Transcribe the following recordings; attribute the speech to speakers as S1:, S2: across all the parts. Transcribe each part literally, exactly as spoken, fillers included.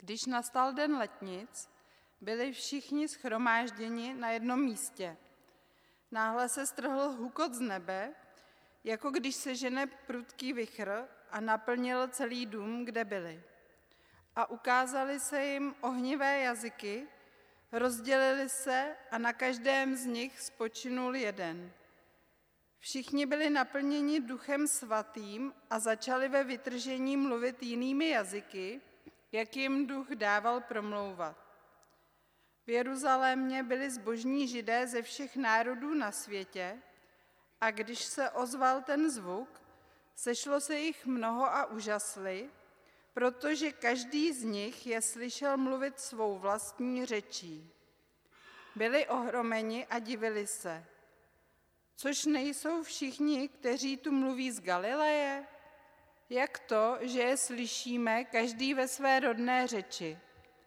S1: Když nastal den letnic, byli všichni shromážděni na jednom místě. Náhle se strhl hukot z nebe, jako když se žene prudký vichr, a naplnil celý dům, kde byli. A ukázaly se jim ohnivé jazyky, rozdělili se a na každém z nich spočinul jeden. Všichni byli naplněni Duchem Svatým a začali ve vytržení mluvit jinými jazyky, jak jim Duch dával promlouvat. V Jeruzalémě byli zbožní Židé ze všech národů na světě a když se ozval ten zvuk, sešlo se jich mnoho a úžasli, protože každý z nich je slyšel mluvit svou vlastní řečí. Byli ohromeni a divili se. Což nejsou všichni, kteří tu mluví z Galileje? Jak to, že je slyšíme každý ve své rodné řeči?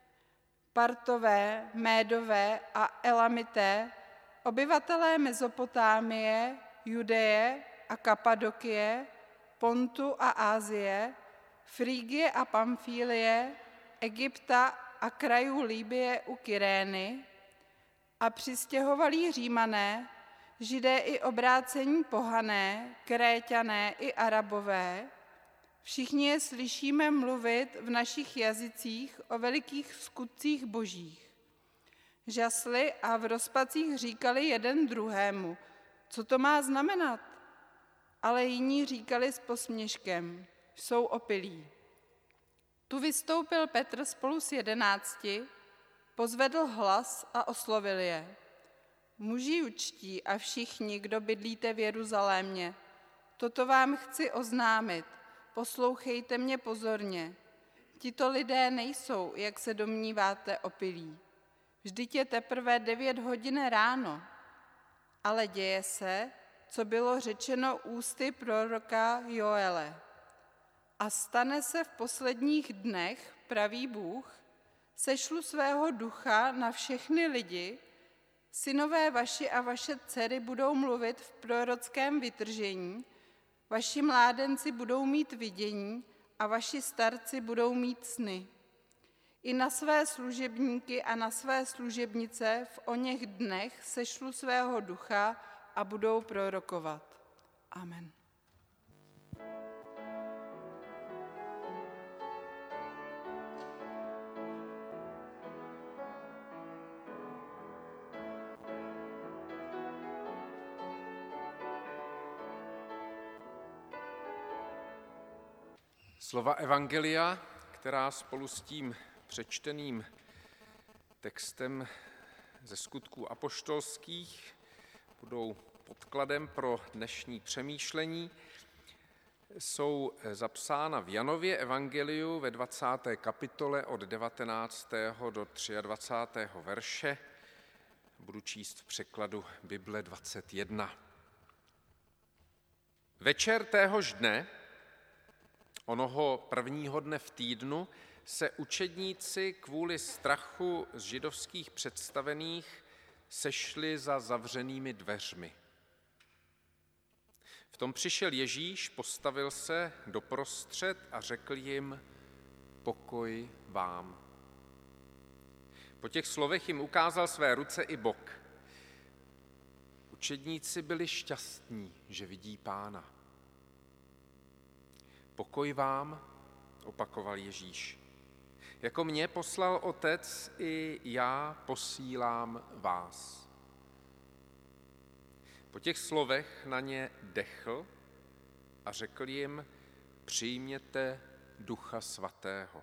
S1: Partové, Médové a Elamité, obyvatelé Mezopotámie, Judeje a Kapadokie, Pontu a Ázie, Frígie a Pamfílie, Egypta a krajů Líbie u Kyrény a přistěhovalí Římané, Židé i obrácení pohané, Kréťané i Arabové, všichni je slyšíme mluvit v našich jazycích o velikých skutcích božích. Žasli a v rozpacích říkali jeden druhému, co to má znamenat? Ale jiní říkali s posměškem, jsou opilí. Tu vystoupil Petr spolu s jedenácti, pozvedl hlas a oslovil je. Muži jučtí a všichni, kdo bydlíte v Jeruzalémě, toto vám chci oznámit, poslouchejte mě pozorně. Tito lidé nejsou, jak se domníváte, opilí. Vždyť je teprve devět hodin ráno, ale děje se, co bylo řečeno ústy proroka Joele. A stane se v posledních dnech, praví Bůh, sešlu svého ducha na všechny lidi, synové vaši a vaše dcery budou mluvit v prorockém vytržení, vaši mládenci budou mít vidění a vaši starci budou mít sny. I na své služebníky a na své služebnice v oněch dnech sešlu svého ducha a budou prorokovat. Amen.
S2: Slova evangelia, která spolu s tím přečteným textem ze Skutků apoštolských budou podkladem pro dnešní přemýšlení, jsou zapsána v Janově evangeliu ve dvacáté kapitole od devatenáctého do dvacátého třetího verše. Budu číst v překladu Bible dvacet jedna. Večer téhož dne, onoho prvního dne v týdnu, se učedníci kvůli strachu z židovských představených sešli za zavřenými dveřmi. V tom přišel Ježíš, postavil se doprostřed a řekl jim: pokoj vám. Po těch slovech jim ukázal své ruce i bok. Učedníci byli šťastní, že vidí Pána. Pokoj vám, opakoval Ježíš. Jako mě poslal Otec, i já posílám vás. Po těch slovech na ně dechl a řekl jim: přijměte Ducha Svatého.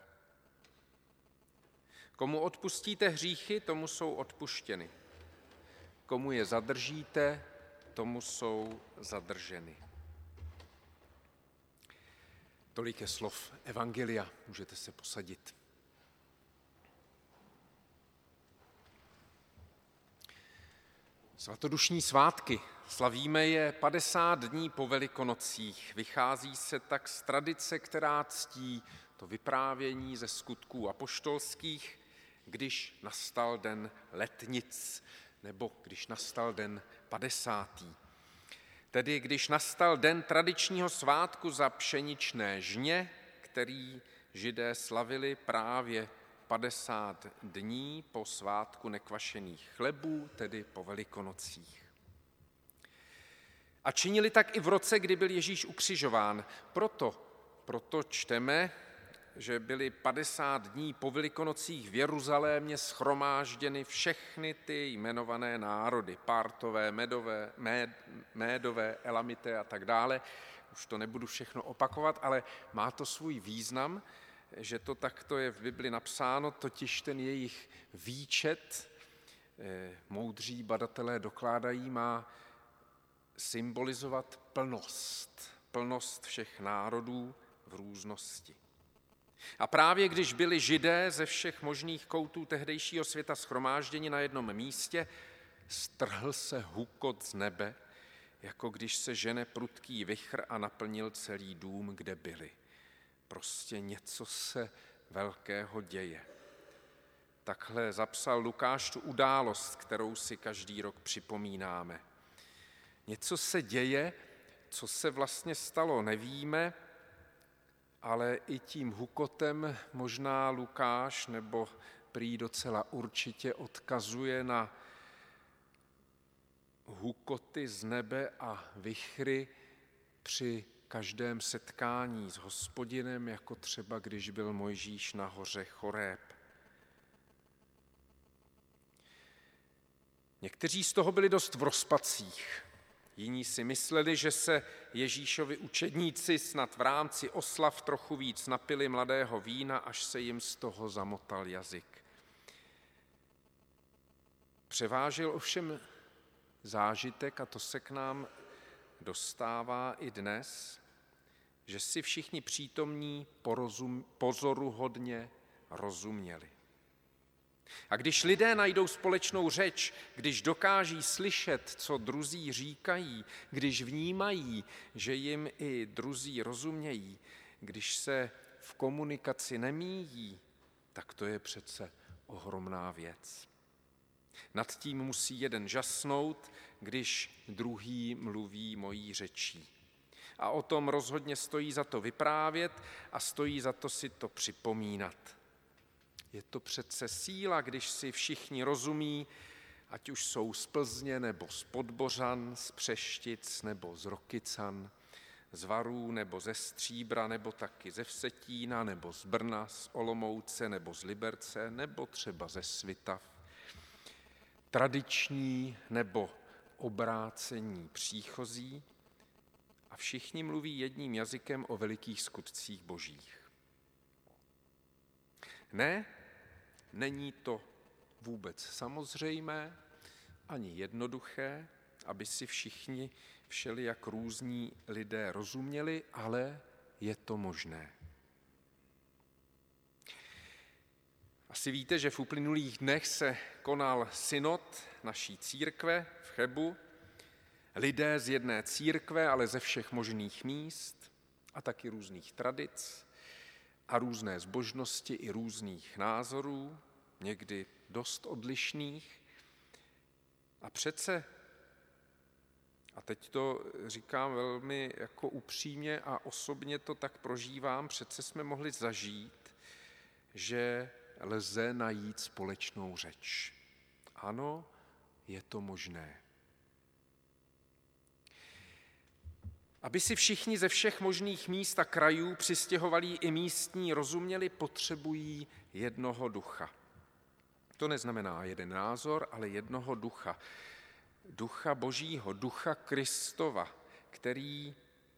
S2: Komu odpustíte hříchy, tomu jsou odpuštěny. Komu je zadržíte, tomu jsou zadrženy. Tolik je slov evangelia, můžete se posadit. Svatodušní svátky, slavíme je padesát dní po Velikonocích. Vychází se tak z tradice, která ctí to vyprávění ze Skutků apoštolských, když nastal den letnic, nebo když nastal den padesátý. Tedy když nastal den tradičního svátku za pšeničné žně, který Židé slavili právě padesát dní po svátku nekvašených chlebů, tedy po Velikonocích. A činili tak i v roce, kdy byl Ježíš ukřižován. Proto, proto čteme, že byly padesát dní po Velikonocích v Jeruzalémě shromážděny všechny ty jmenované národy, Partové, Medové, Méd, Médové, Elamité a tak dále. Už to nebudu všechno opakovat, ale má to svůj význam, že to takto je v Bibli napsáno, totiž ten jejich výčet, moudří badatelé dokládají, má symbolizovat plnost, plnost všech národů v různosti. A právě když byli Židé ze všech možných koutů tehdejšího světa shromážděni na jednom místě, strhl se hukot z nebe, jako když se žene prudký vichr a naplnil celý dům, kde byli. Prostě něco se velkého děje. Takhle zapsal Lukáš tu událost, kterou si každý rok připomínáme. Něco se děje, co se vlastně stalo, nevíme, ale i tím hukotem možná Lukáš nebo prý docela určitě odkazuje na hukoty z nebe a vichry při každém setkání s Hospodinem, jako třeba když byl Mojžíš na hoře Choreb. Někteří z toho byli dost v rozpacích. Jiní si mysleli, že se Ježíšovi učedníci snad v rámci oslav trochu víc napili mladého vína, až se jim z toho zamotal jazyk. Převážil ovšem zážitek, a to se k nám dostává i dnes, že si všichni přítomní porozum, pozoruhodně rozuměli. A když lidé najdou společnou řeč, když dokáží slyšet, co druzí říkají, když vnímají, že jim i druzí rozumějí, když se v komunikaci nemíjí, tak to je přece ohromná věc. Nad tím musí jeden žasnout, když druhý mluví mojí řečí. A o tom rozhodně stojí za to vyprávět a stojí za to si to připomínat. Je to přece síla, když si všichni rozumí, ať už jsou z Plzně, nebo z Podbořan, z Přeštic, nebo z Rokycan, z Varů, nebo ze Stříbra, nebo taky ze Vsetína, nebo z Brna, z Olomouce, nebo z Liberce, nebo třeba ze Svitav. Tradiční nebo obrácení příchozí a všichni mluví jedním jazykem o velikých skutcích božích. Ne, není to vůbec samozřejmé, ani jednoduché, aby si všichni všeli jak různí lidé rozuměli, ale je to možné. Asi víte, že v uplynulých dnech se konal synod naší církve v Chebu. Lidé z jedné církve, ale ze všech možných míst a taky různých tradic a různé zbožnosti i různých názorů, někdy dost odlišných. A přece, a teď to říkám velmi jako upřímně a osobně to tak prožívám, přece jsme mohli zažít, že lze najít společnou řeč. Ano, je to možné. Aby si všichni ze všech možných míst a krajů přistěhovalí i místní rozuměli, potřebují jednoho ducha. To neznamená jeden názor, ale jednoho ducha. Ducha Božího, ducha Kristova, který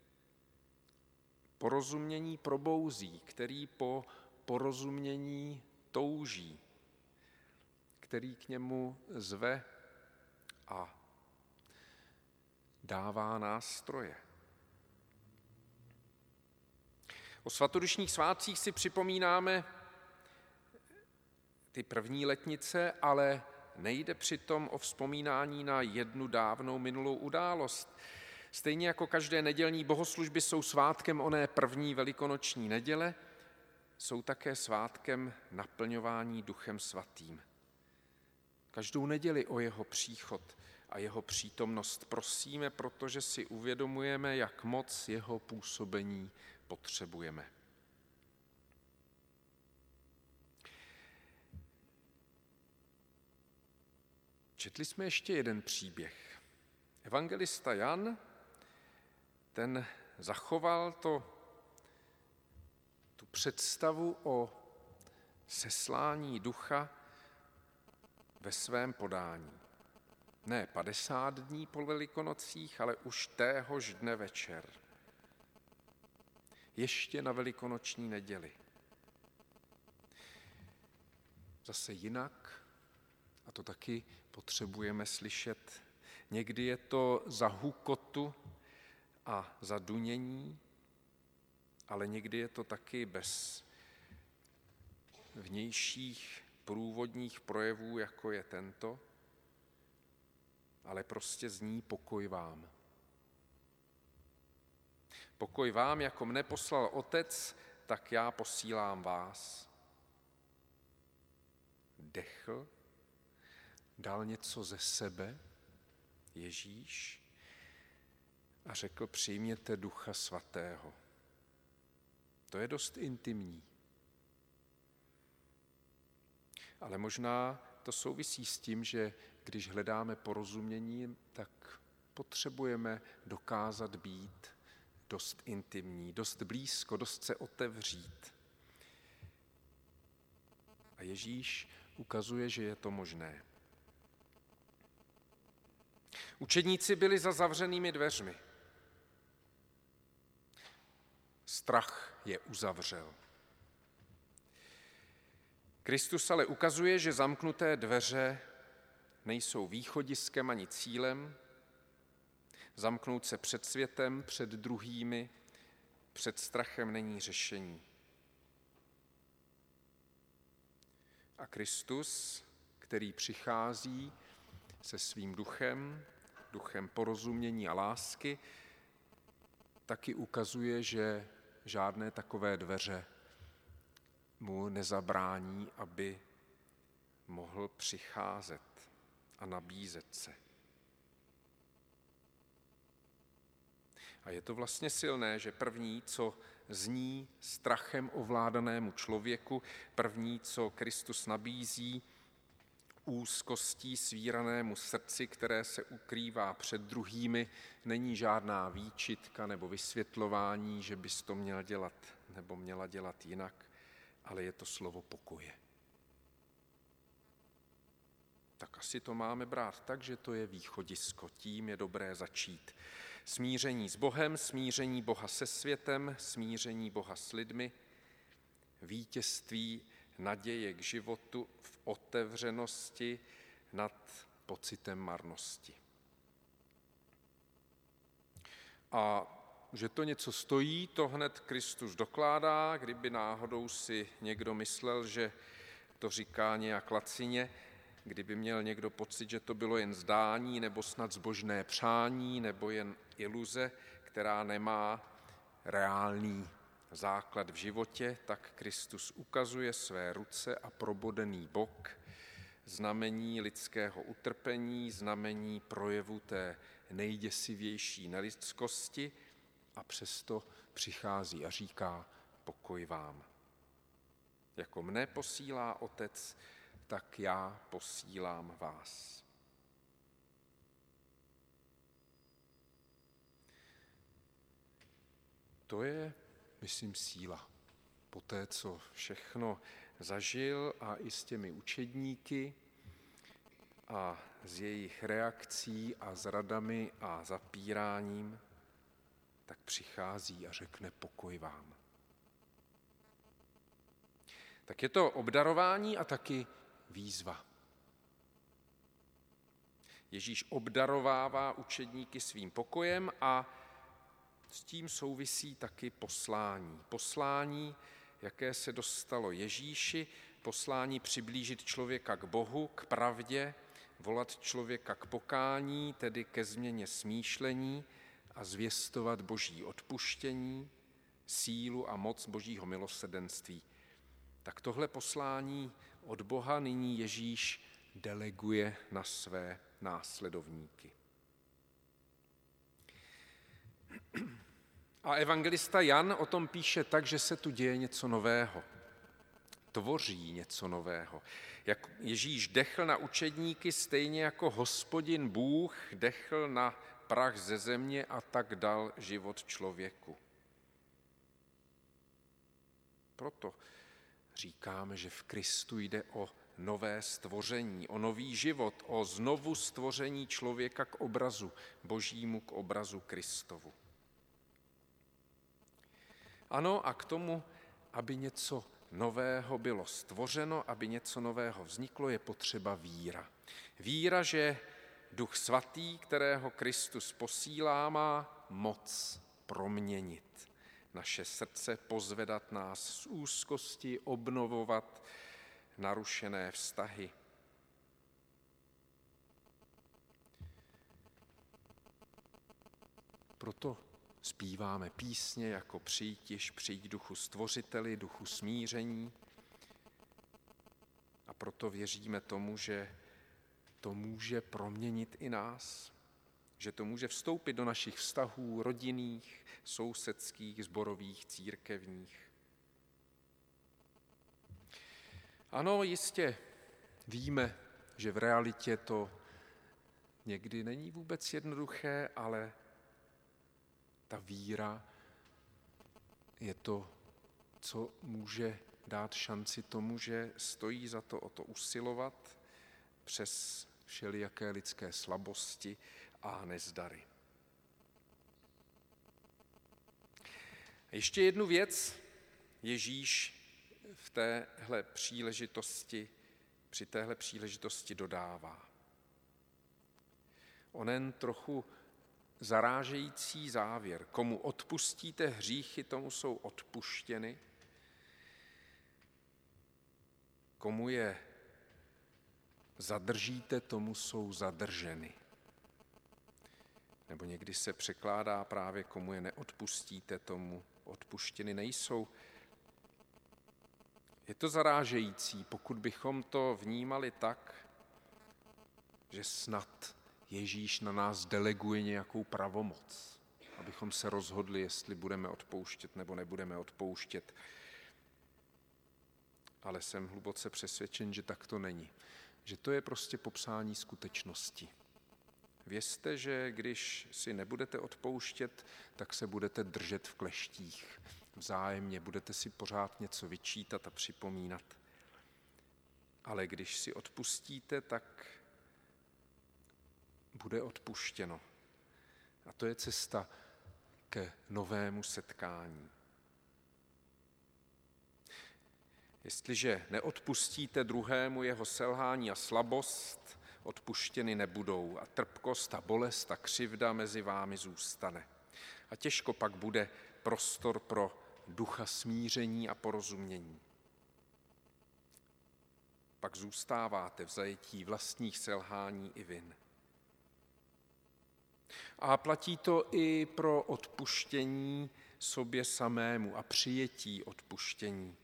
S2: porozumění probouzí, který po porozumění touží, který k němu zve a dává nástroje. O svatodušních svátcích si připomínáme ty první letnice, ale nejde přitom o vzpomínání na jednu dávnou minulou událost. Stejně jako každé nedělní bohoslužby jsou svátkem oné první velikonoční neděle, jsou také svátkem naplňování Duchem Svatým. Každou neděli o jeho příchod a jeho přítomnost prosíme, protože si uvědomujeme, jak moc jeho působení potřebujeme. Četli jsme ještě jeden příběh. Evangelista Jan, ten zachoval to, tu představu o seslání ducha ve svém podání. Ne padesát dní po Velikonocích, ale už téhož dne večer. Ještě na velikonoční neděli. Zase jinak, a to taky potřebujeme slyšet, někdy je to za hukotu a za dunění, ale někdy je to taky bez vnějších průvodních projevů, jako je tento, ale prostě zní pokoj vám. Pokoj vám, jako mne poslal Otec, tak já posílám vás. Dechl, dal něco ze sebe, Ježíš, a řekl, přijměte Ducha Svatého. To je dost intimní. Ale možná to souvisí s tím, že když hledáme porozumění, tak potřebujeme dokázat být dost intimní, dost blízko, dost se otevřít. A Ježíš ukazuje, že je to možné. Učedníci byli za zavřenými dveřmi. Strach je uzavřel. Kristus ale ukazuje, že zamknuté dveře nejsou východiskem ani cílem. Zamknout se před světem, před druhými, před strachem není řešení. A Kristus, který přichází se svým duchem, duchem porozumění a lásky, taky ukazuje, že žádné takové dveře mu nezabrání, aby mohl přicházet a nabízet se. A je to vlastně silné, že první, co zní strachem ovládanému člověku, první, co Kristus nabízí úzkostí svíranému srdci, které se ukrývá před druhými, není žádná výčitka nebo vysvětlování, že bys to měl dělat nebo měla dělat jinak, ale je to slovo pokoje. Tak asi to máme brát tak, že to je východisko, tím je dobré začít. Smíření s Bohem, smíření Boha se světem, smíření Boha s lidmi, vítězství naděje k životu v otevřenosti nad pocitem marnosti. A že to něco stojí, to hned Kristus dokládá, kdyby náhodou si někdo myslel, že to říká nějak lacině, kdyby měl někdo pocit, že to bylo jen zdání nebo snad zbožné přání nebo jen iluze, která nemá reálný základ v životě, tak Kristus ukazuje své ruce a probodený bok, znamení lidského utrpení, znamení projevu té nejděsivější nelidskosti a přesto přichází a říká pokoj vám. Jako mne posílá Otec, tak já posílám vás. To je, myslím, síla. Po té, co všechno zažil a i s těmi učedníky a s jejich reakcí a zradami a zapíráním, tak přichází a řekne pokoj vám. Tak je to obdarování a taky výzva. Ježíš obdarovává učedníky svým pokojem a s tím souvisí taky poslání. Poslání, jaké se dostalo Ježíši, poslání přiblížit člověka k Bohu, k pravdě, volat člověka k pokání, tedy ke změně smýšlení a zvěstovat Boží odpuštění, sílu a moc Božího milosrdenství. Tak tohle poslání od Boha nyní Ježíš deleguje na své následovníky. A evangelista Jan o tom píše tak, že se tu děje něco nového. tvoří něco nového. Jak Ježíš dechl na učedníky, stejně jako Hospodin Bůh dechl na prach ze země a tak dal život člověku. Proto říkáme, že v Kristu jde o nové stvoření, o nový život, o znovu stvoření člověka k obrazu Božímu, k obrazu Kristovu. Ano, a k tomu, aby něco nového bylo stvořeno, aby něco nového vzniklo, je potřeba víra. Víra, že Duch Svatý, kterého Kristus posílá, má moc proměnit naše srdce, pozvedat nás z úzkosti, obnovovat narušené vztahy. Proto zpíváme písně jako Přijď, přijď Duchu Stvořiteli, Duchu smíření. A proto věříme tomu, že to může proměnit i nás, že to může vstoupit do našich vztahů rodinných, sousedských, sborových, církevních. Ano, jistě víme, že v realitě to někdy není vůbec jednoduché, ale ta víra je to, co může dát šanci tomu, že stojí za to o to usilovat přes všelijaké lidské slabosti a nezdary. Ještě jednu věc Ježíš v téhle příležitosti, při téhle příležitosti dodává. Onen trochu zarážející závěr. Komu odpustíte hříchy, tomu jsou odpuštěny. Komu je zadržíte, tomu jsou zadrženy. Nebo někdy se překládá právě, komu je neodpustíte, tomu odpuštěny nejsou. Je to zarážející, pokud bychom to vnímali tak, že snad Ježíš na nás deleguje nějakou pravomoc, abychom se rozhodli, jestli budeme odpouštět nebo nebudeme odpouštět. Ale jsem hluboce přesvědčen, že tak to není. Že to je prostě popsání skutečnosti. Vězte, že když si nebudete odpouštět, tak se budete držet v kleštích. Vzájemně budete si pořád něco vyčítat a připomínat. Ale když si odpustíte, tak bude odpuštěno. A to je cesta ke novému setkání. Jestliže neodpustíte druhému jeho selhání a slabost, odpuštěny nebudou a trpkost a bolest a křivda mezi vámi zůstane. A těžko pak bude prostor pro ducha smíření a porozumění. Pak zůstáváte v zajetí vlastních selhání i vin. A platí to i pro odpuštění sobě samému a přijetí odpuštění.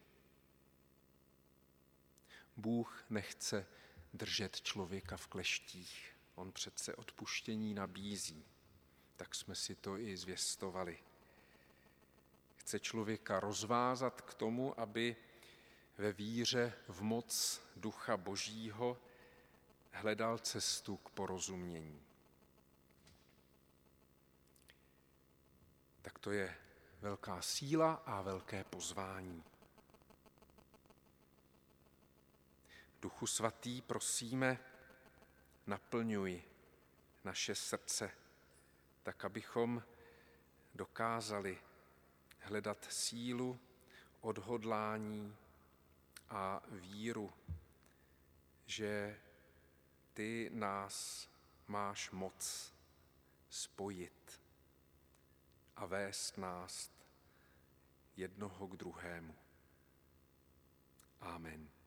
S2: Bůh nechce držet člověka v kleštích. On přece odpuštění nabízí. Tak jsme si to i zvěstovali. Chce člověka rozvázat k tomu, aby ve víře v moc Ducha Božího hledal cestu k porozumění. Tak to je velká síla a velké pozvání. Duchu Svatý, prosíme, naplňuj naše srdce, tak abychom dokázali hledat sílu, odhodlání a víru, že ty nás máš moc spojit a vést nás jednoho k druhému. Amen.